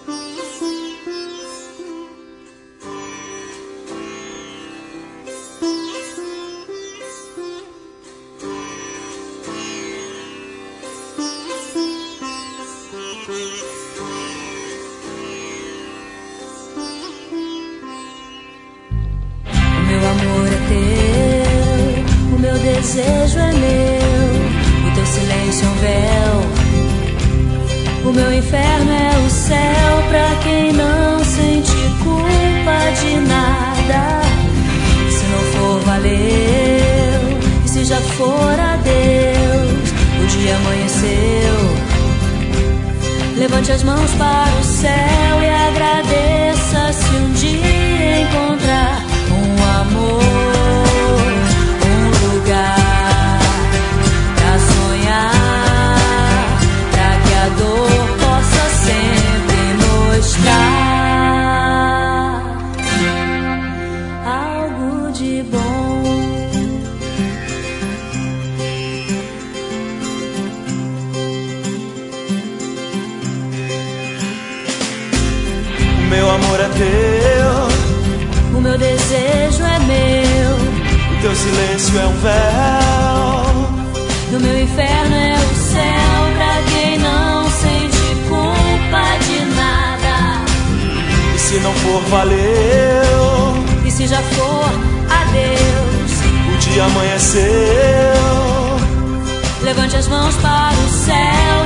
desejo é meu, o teu silêncio é um véu. O meu inferno é o céu pra quem não sente culpa de nada. Se não for, valeu, e se já for, adeus. O dia amanheceu, levante as mãos para o céu e agradeça se um dia encontrar um amor. Algo de bom. O meu amor é teu, o meu desejo é meu, o teu silêncio é um véu. O meu inferno é o céu pra quem não sente culpa de nada. E se não for, valeu, e se já for, adeus. O dia amanheceu, levante as mãos para o céu